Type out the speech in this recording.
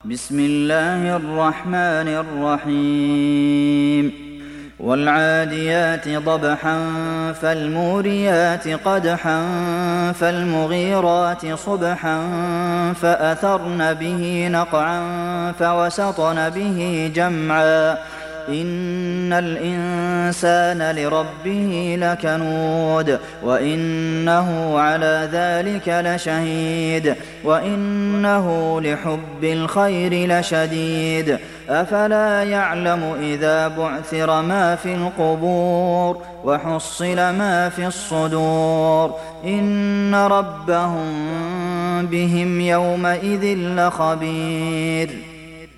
بسم الله الرحمن الرحيم والعاديات ضبحا فالموريات قدحا فالمغيرات صبحا فأثرن به نقعا فوسطن به جمعا إن الإنسان لربه لكنود وإنه على ذلك لشهيد وإنه لحب الخير لشديد أفلا يعلم إذا بعثر ما في القبور وحصل ما في الصدور إن ربهم بهم يومئذ لخبير